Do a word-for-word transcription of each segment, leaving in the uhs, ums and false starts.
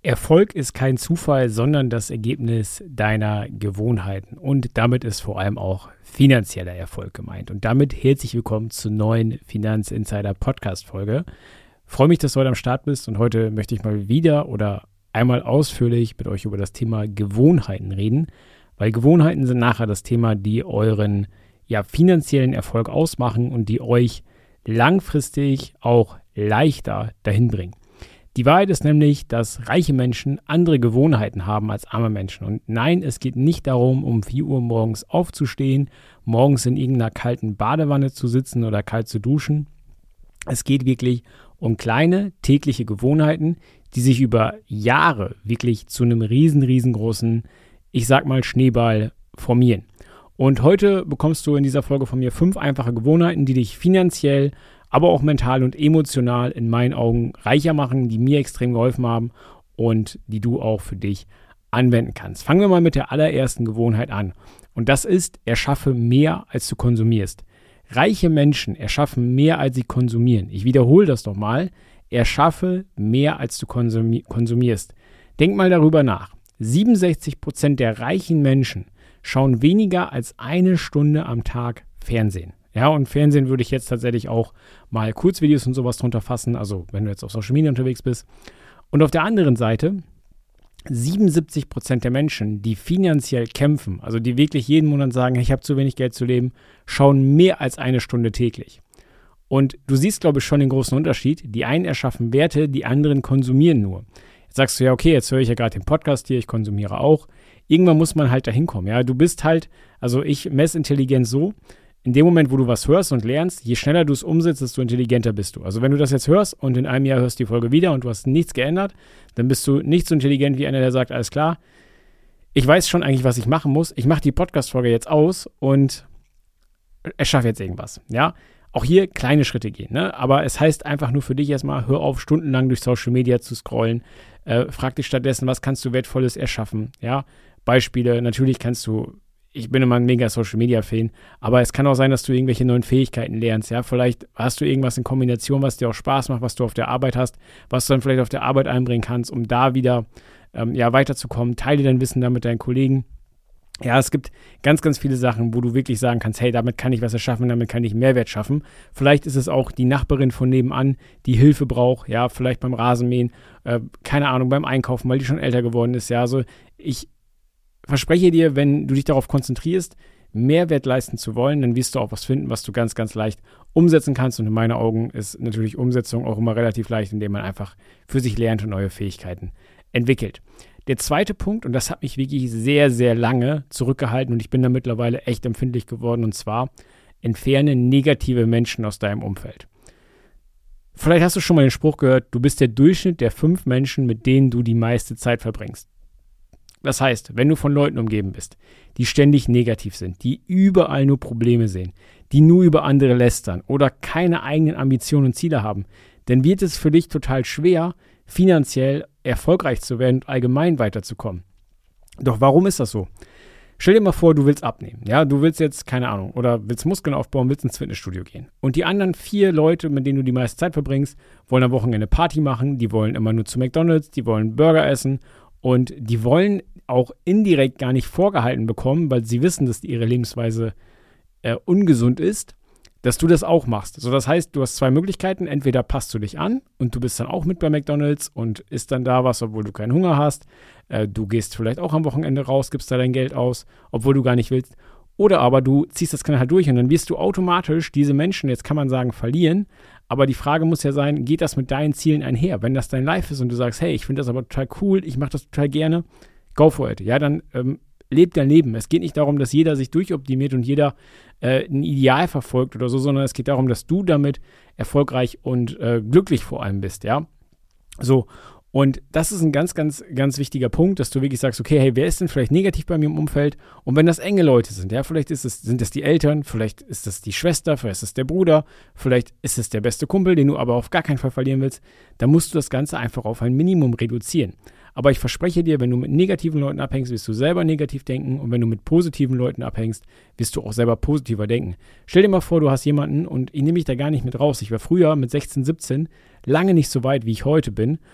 Erfolg ist kein Zufall, sondern das Ergebnis deiner Gewohnheiten. Und damit ist vor allem auch finanzieller Erfolg gemeint. Und damit herzlich willkommen zur neuen Finanzinsider Podcast-Folge. Freue mich, dass du heute am Start bist. Und heute möchte ich mal wieder oder einmal ausführlich mit euch über das Thema Gewohnheiten reden. Weil Gewohnheiten sind nachher das Thema, die euren ja, finanziellen Erfolg ausmachen und die euch langfristig auch leichter dahin bringen. Die Wahrheit ist nämlich, dass reiche Menschen andere Gewohnheiten haben als arme Menschen. Und nein, es geht nicht darum, um vier Uhr morgens aufzustehen, morgens in irgendeiner kalten Badewanne zu sitzen oder kalt zu duschen. Es geht wirklich um kleine tägliche Gewohnheiten, die sich über Jahre wirklich zu einem riesen, riesengroßen, ich sag mal Schneeball formieren. Und heute bekommst du in dieser Folge von mir fünf einfache Gewohnheiten, die dich finanziell, aber auch mental und emotional in meinen Augen reicher machen, die mir extrem geholfen haben und die du auch für dich anwenden kannst. Fangen wir mal mit der allerersten Gewohnheit an. Und das ist, erschaffe mehr, als du konsumierst. Reiche Menschen erschaffen mehr, als sie konsumieren. Ich wiederhole das nochmal. Erschaffe mehr, als du konsumi- konsumierst. Denk mal darüber nach. siebenundsechzig Prozent der reichen Menschen schauen weniger als eine Stunde am Tag Fernsehen. Ja, und Fernsehen würde ich jetzt tatsächlich auch mal Kurzvideos und sowas drunter fassen, also wenn du jetzt auf Social Media unterwegs bist. Und auf der anderen Seite, siebenundsiebzig Prozent der Menschen, die finanziell kämpfen, also die wirklich jeden Monat sagen, ich habe zu wenig Geld zu leben, schauen mehr als eine Stunde täglich. Und du siehst, glaube ich, schon den großen Unterschied. Die einen erschaffen Werte, die anderen konsumieren nur. Jetzt sagst du, ja, okay, jetzt höre ich ja gerade den Podcast hier, ich konsumiere auch. Irgendwann muss man halt dahin kommen. Ja, du bist halt, also ich messe Intelligenz so, in dem Moment, wo du was hörst und lernst, je schneller du es umsetzt, desto intelligenter bist du. Also wenn du das jetzt hörst und in einem Jahr hörst die Folge wieder und du hast nichts geändert, dann bist du nicht so intelligent wie einer, der sagt, alles klar, ich weiß schon eigentlich, was ich machen muss. Ich mache die Podcast-Folge jetzt aus und erschaffe jetzt irgendwas. Ja, auch hier kleine Schritte gehen, ne? Aber es heißt einfach nur für dich erstmal, hör auf, stundenlang durch Social Media zu scrollen. Äh, frag dich stattdessen, was kannst du Wertvolles erschaffen? Ja, Beispiele, natürlich kannst du, ich bin immer ein mega Social-Media-Fan, aber es kann auch sein, dass du irgendwelche neuen Fähigkeiten lernst, ja, vielleicht hast du irgendwas in Kombination, was dir auch Spaß macht, was du auf der Arbeit hast, was du dann vielleicht auf der Arbeit einbringen kannst, um da wieder, ähm, ja, weiterzukommen, teile dein Wissen dann mit deinen Kollegen. Ja, es gibt ganz, ganz viele Sachen, wo du wirklich sagen kannst, hey, damit kann ich was erschaffen, damit kann ich Mehrwert schaffen. Vielleicht ist es auch die Nachbarin von nebenan, die Hilfe braucht, ja, vielleicht beim Rasenmähen, äh, keine Ahnung, beim Einkaufen, weil die schon älter geworden ist, ja, also ich verspreche dir, wenn du dich darauf konzentrierst, Mehrwert leisten zu wollen, dann wirst du auch was finden, was du ganz, ganz leicht umsetzen kannst. Und in meinen Augen ist natürlich Umsetzung auch immer relativ leicht, indem man einfach für sich lernt und neue Fähigkeiten entwickelt. Der zweite Punkt, und das hat mich wirklich sehr, sehr lange zurückgehalten und ich bin da mittlerweile echt empfindlich geworden, und zwar, entferne negative Menschen aus deinem Umfeld. Vielleicht hast du schon mal den Spruch gehört, du bist der Durchschnitt der fünf Menschen, mit denen du die meiste Zeit verbringst. Das heißt, wenn du von Leuten umgeben bist, die ständig negativ sind, die überall nur Probleme sehen, die nur über andere lästern oder keine eigenen Ambitionen und Ziele haben, dann wird es für dich total schwer, finanziell erfolgreich zu werden und allgemein weiterzukommen. Doch warum ist das so? Stell dir mal vor, du willst abnehmen. Ja, du willst jetzt, keine Ahnung, oder willst Muskeln aufbauen, willst ins Fitnessstudio gehen. Und die anderen vier Leute, mit denen du die meiste Zeit verbringst, wollen am Wochenende Party machen, die wollen immer nur zu McDonald's, die wollen Burger essen. Und die wollen auch indirekt gar nicht vorgehalten bekommen, weil sie wissen, dass ihre Lebensweise äh, ungesund ist, dass du das auch machst. So, das heißt, du hast zwei Möglichkeiten. Entweder passt du dich an und du bist dann auch mit bei McDonald's und isst dann da was, obwohl du keinen Hunger hast. Äh, du gehst vielleicht auch am Wochenende raus, gibst da dein Geld aus, obwohl du gar nicht willst. Oder aber du ziehst das halt durch und dann wirst du automatisch diese Menschen, jetzt kann man sagen, verlieren. Aber die Frage muss ja sein, geht das mit deinen Zielen einher? Wenn das dein Life ist und du sagst, hey, ich finde das aber total cool, ich mache das total gerne, go for it. Ja, dann ähm, leb dein Leben. Es geht nicht darum, dass jeder sich durchoptimiert und jeder äh, ein Ideal verfolgt oder so, sondern es geht darum, dass du damit erfolgreich und äh, glücklich vor allem bist, ja. So, und das ist ein ganz, ganz, ganz wichtiger Punkt, dass du wirklich sagst, okay, hey, wer ist denn vielleicht negativ bei mir im Umfeld? Und wenn das enge Leute sind, ja, vielleicht ist es, sind das die Eltern, vielleicht ist das die Schwester, vielleicht ist es der Bruder, vielleicht ist es der beste Kumpel, den du aber auf gar keinen Fall verlieren willst, dann musst du das Ganze einfach auf ein Minimum reduzieren. Aber ich verspreche dir, wenn du mit negativen Leuten abhängst, wirst du selber negativ denken, und wenn du mit positiven Leuten abhängst, wirst du auch selber positiver denken. Stell dir mal vor, du hast jemanden, und ich nehme mich da gar nicht mit raus. Ich war früher mit sechzehn, siebzehn lange nicht so weit, wie ich heute bin.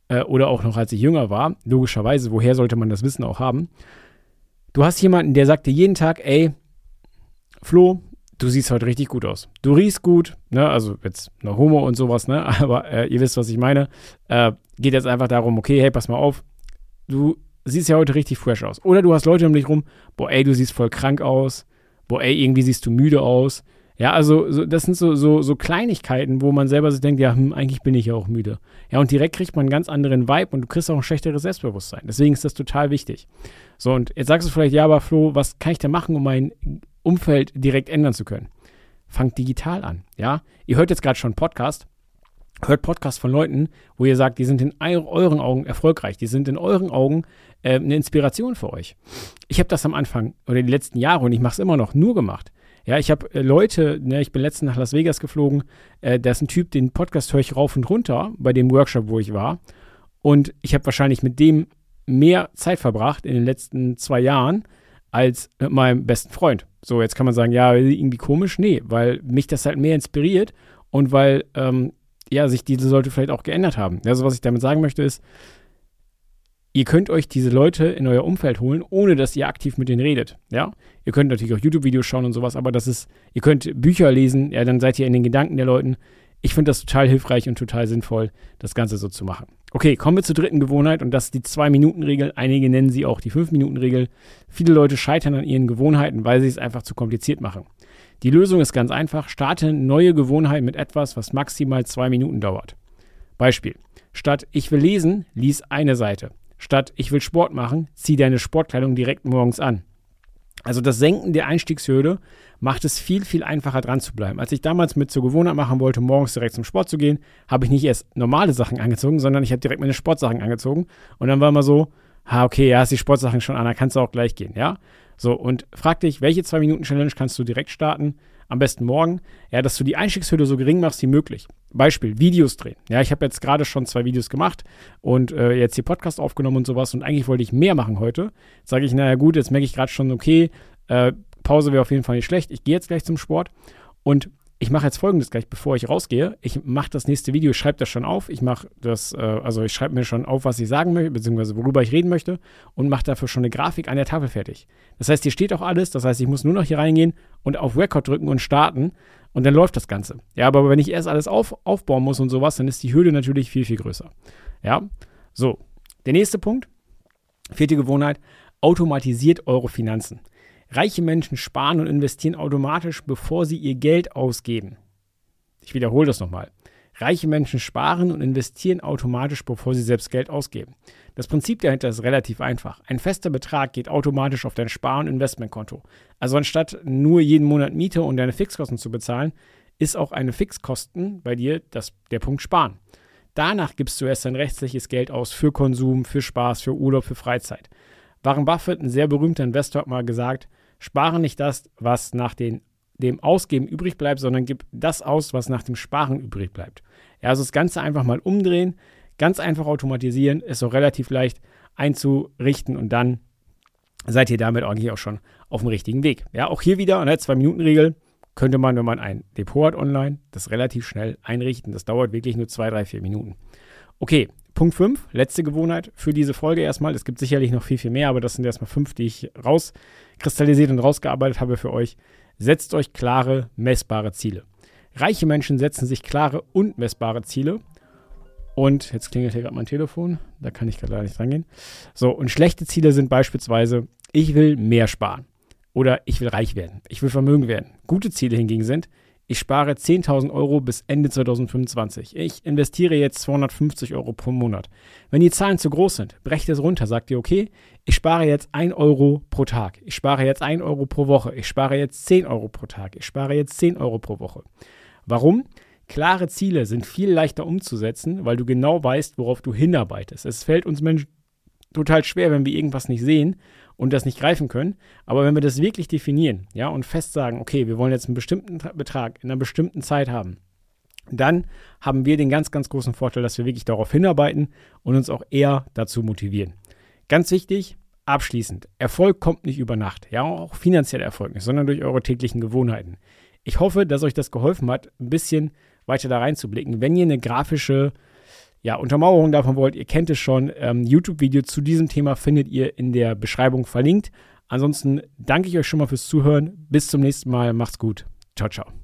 äh, oder auch noch als ich jünger war, logischerweise, woher sollte man das Wissen auch haben? Du hast jemanden, der sagt dir jeden Tag, ey, Flo, du siehst heute richtig gut aus. Du riechst gut, ne, also jetzt eine Homo und sowas, ne, aber äh, ihr wisst, was ich meine. Äh, geht jetzt einfach darum, okay, hey, pass mal auf, du siehst ja heute richtig fresh aus. Oder du hast Leute um dich rum, boah, ey, du siehst voll krank aus, boah, ey, irgendwie siehst du müde aus. Ja, also so, das sind so, so, so Kleinigkeiten, wo man selber so denkt, ja, hm, eigentlich bin ich ja auch müde. Ja, und direkt kriegt man einen ganz anderen Vibe und du kriegst auch ein schlechteres Selbstbewusstsein. Deswegen ist das total wichtig. So, und jetzt sagst du vielleicht, ja, aber Flo, was kann ich denn machen, um mein Umfeld direkt ändern zu können? Fangt digital an, ja. Ihr hört jetzt gerade schon Podcast. Hört Podcasts von Leuten, wo ihr sagt, die sind in euren Augen erfolgreich, die sind in euren Augen äh, eine Inspiration für euch. Ich habe das am Anfang oder die letzten Jahre und ich mache es immer noch nur gemacht. Ja, ich habe äh, Leute, ne, ich bin letztens nach Las Vegas geflogen, äh, da ist ein Typ, den Podcast höre ich rauf und runter bei dem Workshop, wo ich war. Und ich habe wahrscheinlich mit dem mehr Zeit verbracht in den letzten zwei Jahren als mit meinem besten Freund. So, jetzt kann man sagen, ja, irgendwie komisch. Nee, weil mich das halt mehr inspiriert und weil ähm, ja, sich diese Leute vielleicht auch geändert haben. Also was ich damit sagen möchte ist, ihr könnt euch diese Leute in euer Umfeld holen, ohne dass ihr aktiv mit denen redet, ja. Ihr könnt natürlich auch YouTube-Videos schauen und sowas, aber das ist, ihr könnt Bücher lesen, ja, dann seid ihr in den Gedanken der Leuten. Ich finde das total hilfreich und total sinnvoll, das Ganze so zu machen. Okay, kommen wir zur dritten Gewohnheit und das ist die zwei-Minuten-Regel. Einige nennen sie auch die fünf-Minuten-Regel. Viele Leute scheitern an ihren Gewohnheiten, weil sie es einfach zu kompliziert machen. Die Lösung ist ganz einfach. Starte neue Gewohnheiten mit etwas, was maximal zwei Minuten dauert. Beispiel. Statt ich will lesen, lies eine Seite. Statt ich will Sport machen, zieh deine Sportkleidung direkt morgens an. Also das Senken der Einstiegshürde macht es viel, viel einfacher dran zu bleiben. Als ich damals mit zur Gewohnheit machen wollte, morgens direkt zum Sport zu gehen, habe ich nicht erst normale Sachen angezogen, sondern ich habe direkt meine Sportsachen angezogen. Und dann war immer so, ha, okay, ja, hast die Sportsachen schon an, dann kannst du auch gleich gehen, ja? So, und frag dich, welche zwei-Minuten-Challenge kannst du direkt starten? Am besten morgen. Ja, dass du die Einstiegshürde so gering machst wie möglich. Beispiel, Videos drehen. Ja, ich habe jetzt gerade schon zwei Videos gemacht und äh, jetzt hier Podcast aufgenommen und sowas und eigentlich wollte ich mehr machen heute. Jetzt sage ich, naja gut, jetzt merke ich gerade schon, okay, äh, Pause wäre auf jeden Fall nicht schlecht. Ich gehe jetzt gleich zum Sport und ich mache jetzt Folgendes gleich, bevor ich rausgehe. Ich mache das nächste Video, ich schreibe das schon auf. Ich mache das, äh, also ich schreibe mir schon auf, was ich sagen möchte, beziehungsweise worüber ich reden möchte und mache dafür schon eine Grafik an der Tafel fertig. Das heißt, hier steht auch alles. Das heißt, ich muss nur noch hier reingehen und auf Record drücken und starten und dann läuft das Ganze. Ja, aber wenn ich erst alles auf, aufbauen muss und sowas, dann ist die Hürde natürlich viel, viel größer. Ja, so. Der nächste Punkt, vierte Gewohnheit, automatisiert eure Finanzen. Reiche Menschen sparen und investieren automatisch, bevor sie ihr Geld ausgeben. Ich wiederhole das nochmal. Reiche Menschen sparen und investieren automatisch, bevor sie selbst Geld ausgeben. Das Prinzip dahinter ist relativ einfach. Ein fester Betrag geht automatisch auf dein Spar- und Investmentkonto. Also anstatt nur jeden Monat Miete und deine Fixkosten zu bezahlen, ist auch eine Fixkosten bei dir das, der Punkt Sparen. Danach gibst du erst dein restliches Geld aus für Konsum, für Spaß, für Urlaub, für Freizeit. Warren Buffett, ein sehr berühmter Investor, hat mal gesagt, spare nicht das, was nach den, dem Ausgeben übrig bleibt, sondern gib das aus, was nach dem Sparen übrig bleibt. Ja, also das Ganze einfach mal umdrehen, ganz einfach automatisieren, ist auch relativ leicht einzurichten und dann seid ihr damit eigentlich auch schon auf dem richtigen Weg. Ja, auch hier wieder eine zwei-Minuten-Regel könnte man, wenn man ein Depot hat online, das relativ schnell einrichten. Das dauert wirklich nur zwei, drei, vier Minuten. Okay, Punkt fünf, letzte Gewohnheit für diese Folge erstmal. Es gibt sicherlich noch viel, viel mehr, aber das sind erstmal fünf, die ich rauskristallisiert und rausgearbeitet habe für euch. Setzt euch klare, messbare Ziele. Reiche Menschen setzen sich klare und messbare Ziele. Und jetzt klingelt hier gerade mein Telefon, da kann ich gerade leider nicht rangehen. So, und schlechte Ziele sind beispielsweise, ich will mehr sparen oder ich will reich werden, ich will Vermögen werden. Gute Ziele hingegen sind, ich spare zehntausend Euro bis Ende zweitausendfünfundzwanzig. Ich investiere jetzt zweihundertfünfzig Euro pro Monat. Wenn die Zahlen zu groß sind, brecht es runter. Sagt ihr, okay, ich spare jetzt ein Euro pro Tag. Ich spare jetzt ein Euro pro Woche. Ich spare jetzt zehn Euro pro Tag. Ich spare jetzt zehn Euro pro Woche. Warum? Klare Ziele sind viel leichter umzusetzen, weil du genau weißt, worauf du hinarbeitest. Es fällt uns Menschen total schwer, wenn wir irgendwas nicht sehen und das nicht greifen können. Aber wenn wir das wirklich definieren, ja, und fest sagen, okay, wir wollen jetzt einen bestimmten Betrag in einer bestimmten Zeit haben, dann haben wir den ganz, ganz großen Vorteil, dass wir wirklich darauf hinarbeiten und uns auch eher dazu motivieren. Ganz wichtig, abschließend, Erfolg kommt nicht über Nacht, ja, auch finanzieller Erfolg nicht, sondern durch eure täglichen Gewohnheiten. Ich hoffe, dass euch das geholfen hat, ein bisschen weiter da reinzublicken. Wenn ihr eine grafische ja, Untermauerung davon wollt, ihr kennt es schon. Ähm, YouTube-Video zu diesem Thema findet ihr in der Beschreibung verlinkt. Ansonsten danke ich euch schon mal fürs Zuhören. Bis zum nächsten Mal. Macht's gut. Ciao, ciao.